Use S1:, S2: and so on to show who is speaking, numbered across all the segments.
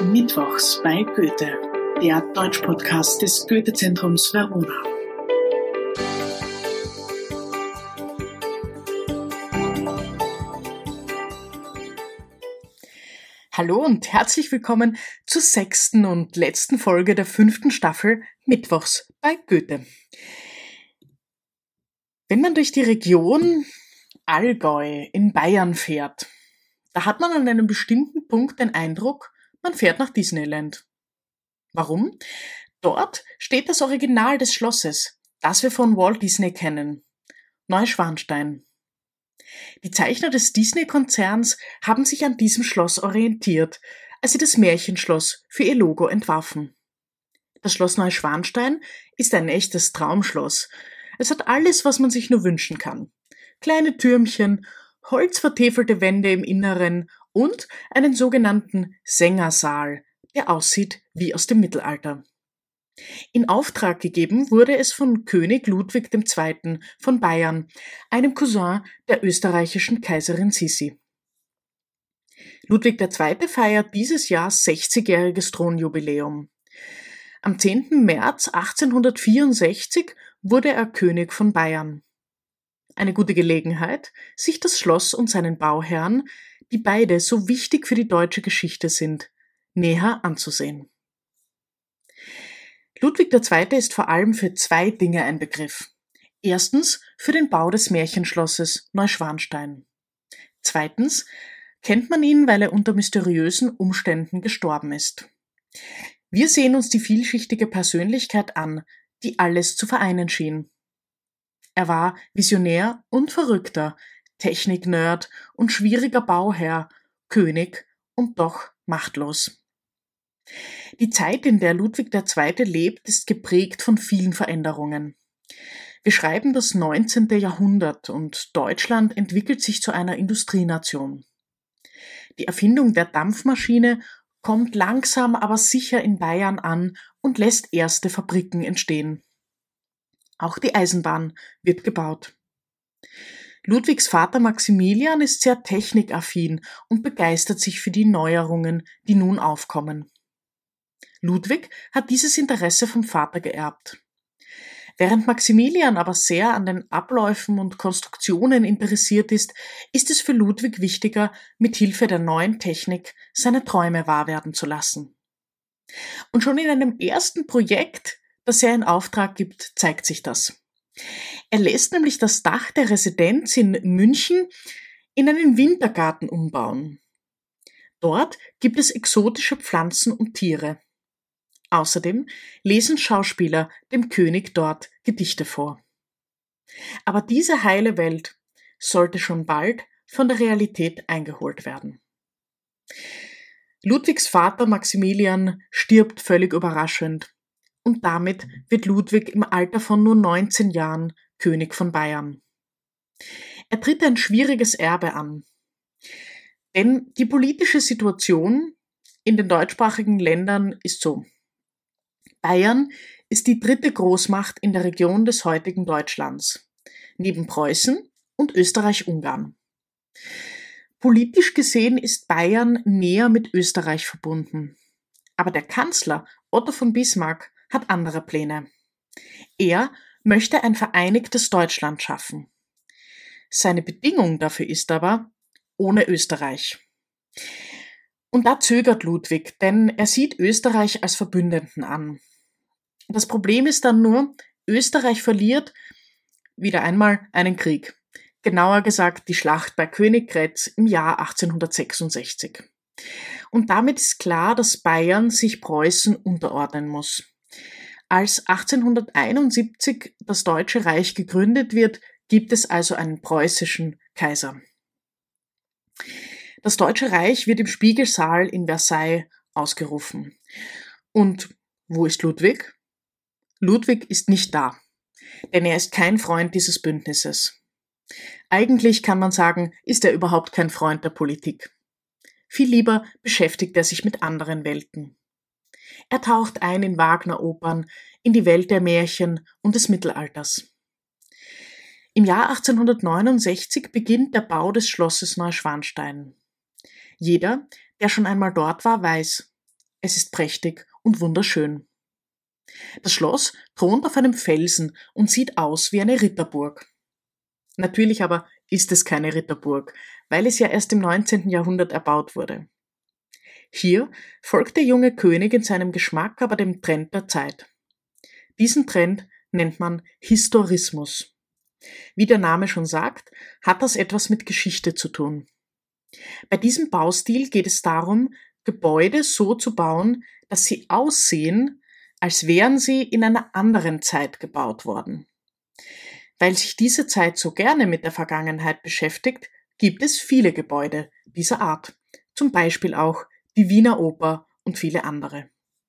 S1: Mittwochs bei Goethe, der Deutsch-Podcast des Goethe-Zentrums Verona.
S2: Hallo und herzlich willkommen zur 6. und letzten Folge der 5. Staffel Mittwochs bei Goethe. Wenn man durch die Region Allgäu in Bayern fährt, da hat man an einem bestimmten Punkt den Eindruck, man fährt nach Disneyland. Warum? Dort steht das Original des Schlosses, das wir von Walt Disney kennen, Neuschwanstein. Die Zeichner des Disney-Konzerns haben sich an diesem Schloss orientiert, als sie das Märchenschloss für ihr Logo entwarfen. Das Schloss Neuschwanstein ist ein echtes Traumschloss. Es hat alles, was man sich nur wünschen kann. Kleine Türmchen, holzvertäfelte Wände im Inneren und einen sogenannten Sängersaal, der aussieht wie aus dem Mittelalter. In Auftrag gegeben wurde es von König Ludwig II. Von Bayern, einem Cousin der österreichischen Kaiserin Sissi. Ludwig II. Feiert dieses Jahr 60-jähriges Thronjubiläum. Am 10. März 1864 wurde er König von Bayern. Eine gute Gelegenheit, sich das Schloss und seinen Bauherrn, die beide so wichtig für die deutsche Geschichte sind, näher anzusehen. Ludwig II. Ist vor allem für zwei Dinge ein Begriff. Erstens für den Bau des Märchenschlosses Neuschwanstein. Zweitens kennt man ihn, weil er unter mysteriösen Umständen gestorben ist. Wir sehen uns die vielschichtige Persönlichkeit an, die alles zu vereinen schien. Er war Visionär und Verrückter, Technik-Nerd und schwieriger Bauherr, König und doch machtlos. Die Zeit, in der Ludwig II. Lebt, ist geprägt von vielen Veränderungen. Wir schreiben das 19. Jahrhundert und Deutschland entwickelt sich zu einer Industrienation. Die Erfindung der Dampfmaschine kommt langsam, aber sicher in Bayern an und lässt erste Fabriken entstehen. Auch die Eisenbahn wird gebaut. Ludwigs Vater Maximilian ist sehr technikaffin und begeistert sich für die Neuerungen, die nun aufkommen. Ludwig hat dieses Interesse vom Vater geerbt. Während Maximilian aber sehr an den Abläufen und Konstruktionen interessiert ist, ist es für Ludwig wichtiger, mit Hilfe der neuen Technik seine Träume wahr werden zu lassen. Und schon in einem ersten Projekt, das er in Auftrag gibt, zeigt sich das. Er lässt nämlich das Dach der Residenz in München in einen Wintergarten umbauen. Dort gibt es exotische Pflanzen und Tiere. Außerdem lesen Schauspieler dem König dort Gedichte vor. Aber diese heile Welt sollte schon bald von der Realität eingeholt werden. Ludwigs Vater Maximilian stirbt völlig überraschend. Und damit wird Ludwig im Alter von nur 19 Jahren König von Bayern. Er tritt ein schwieriges Erbe an. Denn die politische Situation in den deutschsprachigen Ländern ist so. Bayern ist die dritte Großmacht in der Region des heutigen Deutschlands, neben Preußen und Österreich-Ungarn. Politisch gesehen ist Bayern näher mit Österreich verbunden. Aber der Kanzler Otto von Bismarck hat andere Pläne. Er möchte ein vereinigtes Deutschland schaffen. Seine Bedingung dafür ist aber ohne Österreich. Und da zögert Ludwig, denn er sieht Österreich als Verbündeten an. Das Problem ist dann nur, Österreich verliert wieder einmal einen Krieg. Genauer gesagt die Schlacht bei Königgrätz im Jahr 1866. Und damit ist klar, dass Bayern sich Preußen unterordnen muss. Als 1871 das Deutsche Reich gegründet wird, gibt es also einen preußischen Kaiser. Das Deutsche Reich wird im Spiegelsaal in Versailles ausgerufen. Und wo ist Ludwig? Ludwig ist nicht da, denn er ist kein Freund dieses Bündnisses. Eigentlich kann man sagen, ist er überhaupt kein Freund der Politik. Viel lieber beschäftigt er sich mit anderen Welten. Er taucht ein in Wagner-Opern, in die Welt der Märchen und des Mittelalters. Im Jahr 1869 beginnt der Bau des Schlosses Neuschwanstein. Jeder, der schon einmal dort war, weiß, Es ist prächtig und wunderschön. Das Schloss thront auf einem Felsen und sieht aus wie eine Ritterburg. Natürlich aber ist es keine Ritterburg, weil es ja erst im 19. Jahrhundert erbaut wurde. Hier folgt der junge König in seinem Geschmack aber dem Trend der Zeit. Diesen Trend nennt man Historismus. Wie der Name schon sagt, hat das etwas mit Geschichte zu tun. Bei diesem Baustil geht es darum, Gebäude so zu bauen, dass sie aussehen, als wären sie in einer anderen Zeit gebaut worden. Weil sich diese Zeit so gerne mit der Vergangenheit beschäftigt, gibt es viele Gebäude dieser Art, zum Beispiel auch die Wiener Oper und viele andere.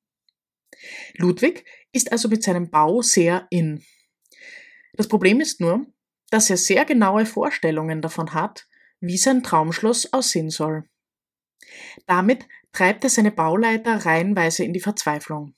S2: Ludwig ist also mit seinem Bau sehr in. Das Problem ist nur, dass er sehr genaue Vorstellungen davon hat, wie sein Traumschloss aussehen soll. Damit treibt er seine Bauleiter reihenweise in die Verzweiflung.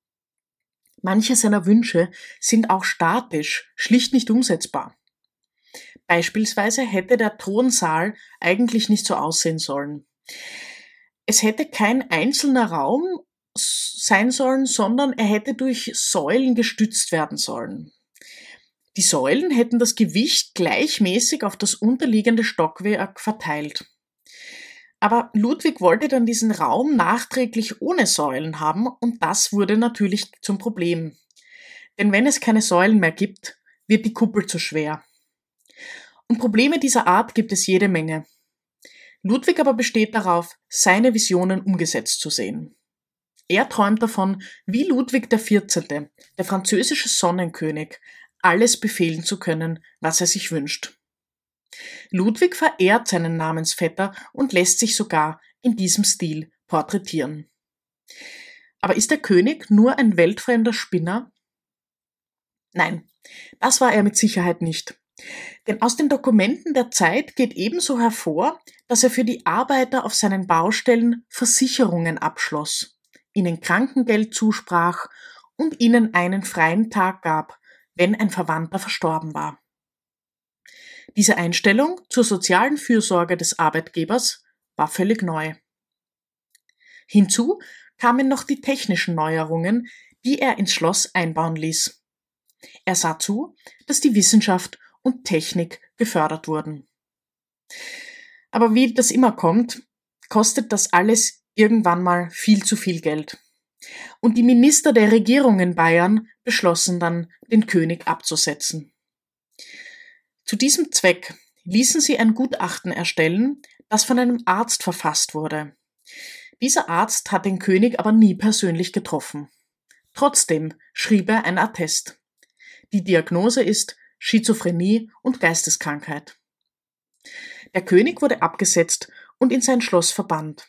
S2: Manche seiner Wünsche sind auch statisch, schlicht nicht umsetzbar. Beispielsweise hätte der Thronsaal eigentlich nicht so aussehen sollen. Es hätte kein einzelner Raum sein sollen, sondern er hätte durch Säulen gestützt werden sollen. Die Säulen hätten das Gewicht gleichmäßig auf das unterliegende Stockwerk verteilt. Aber Ludwig wollte dann diesen Raum nachträglich ohne Säulen haben und das wurde natürlich zum Problem. Denn wenn es keine Säulen mehr gibt, wird die Kuppel zu schwer. Und Probleme dieser Art gibt es jede Menge. Ludwig aber besteht darauf, seine Visionen umgesetzt zu sehen. Er träumt davon, wie Ludwig XIV., der französische Sonnenkönig, alles befehlen zu können, was er sich wünscht. Ludwig verehrt seinen Namensvetter und lässt sich sogar in diesem Stil porträtieren. Aber ist der König nur ein weltfremder Spinner? Nein, das war er mit Sicherheit nicht. Denn aus den Dokumenten der Zeit geht ebenso hervor, dass er für die Arbeiter auf seinen Baustellen Versicherungen abschloss, ihnen Krankengeld zusprach und ihnen einen freien Tag gab, wenn ein Verwandter verstorben war. Diese Einstellung zur sozialen Fürsorge des Arbeitgebers war völlig neu. Hinzu kamen noch die technischen Neuerungen, die er ins Schloss einbauen ließ. Er sah zu, dass die Wissenschaft und Technik gefördert wurden. Aber wie das immer kommt, kostet das alles irgendwann mal viel zu viel Geld. Und die Minister der Regierung in Bayern beschlossen dann, den König abzusetzen. Zu diesem Zweck ließen sie ein Gutachten erstellen, das von einem Arzt verfasst wurde. Dieser Arzt hat den König aber nie persönlich getroffen. Trotzdem schrieb er ein Attest. Die Diagnose ist Schizophrenie und Geisteskrankheit. Der König wurde abgesetzt und in sein Schloss verbannt.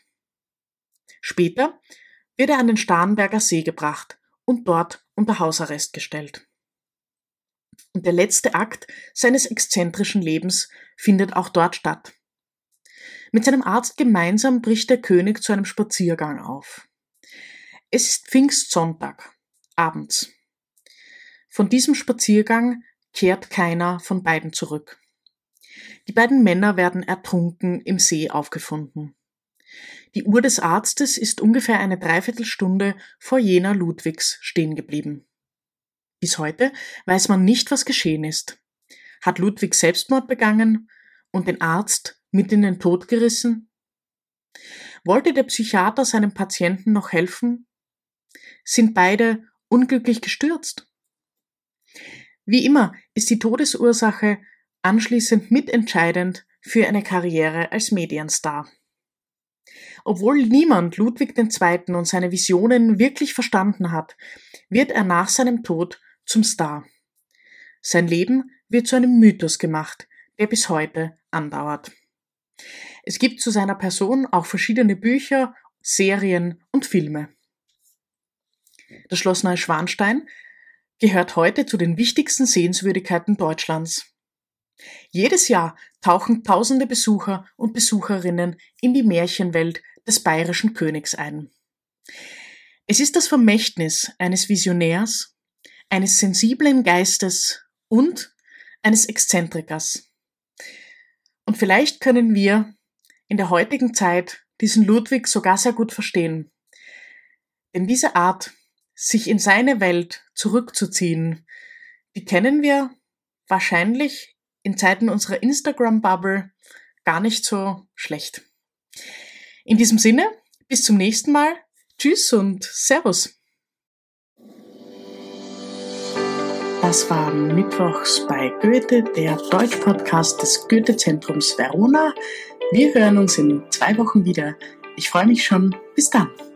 S2: Später wird er an den Starnberger See gebracht und dort unter Hausarrest gestellt. Und der letzte Akt seines exzentrischen Lebens findet auch dort statt. Mit seinem Arzt gemeinsam bricht der König zu einem Spaziergang auf. Es ist Pfingstsonntag, abends. Von diesem Spaziergang kehrt keiner von beiden zurück. Die beiden Männer werden ertrunken im See aufgefunden. Die Uhr des Arztes ist ungefähr eine Dreiviertelstunde vor jener Ludwigs stehen geblieben. Bis heute weiß man nicht, was geschehen ist. Hat Ludwig Selbstmord begangen und den Arzt mit in den Tod gerissen? Wollte der Psychiater seinem Patienten noch helfen? Sind beide unglücklich gestürzt? Wie immer ist die Todesursache anschließend mitentscheidend für eine Karriere als Medienstar. Obwohl niemand Ludwig II. Und seine Visionen wirklich verstanden hat, wird er nach seinem Tod zum Star. Sein Leben wird zu einem Mythos gemacht, der bis heute andauert. Es gibt zu seiner Person auch verschiedene Bücher, Serien und Filme. Das Schloss Neuschwanstein gehört heute zu den wichtigsten Sehenswürdigkeiten Deutschlands. Jedes Jahr tauchen tausende Besucher und Besucherinnen in die Märchenwelt des bayerischen Königs ein. Es ist das Vermächtnis eines Visionärs, eines sensiblen Geistes und eines Exzentrikers. Und vielleicht können wir in der heutigen Zeit diesen Ludwig sogar sehr gut verstehen. Denn diese Art, sich in seine Welt zurückzuziehen, die kennen wir wahrscheinlich in Zeiten unserer Instagram-Bubble gar nicht so schlecht. In diesem Sinne, bis zum nächsten Mal. Tschüss und Servus. Das war Mittwochs bei Goethe, der Deutsch-Podcast des Goethe-Zentrums Verona. Wir hören uns in 2 Wochen wieder. Ich freue mich schon. Bis dann.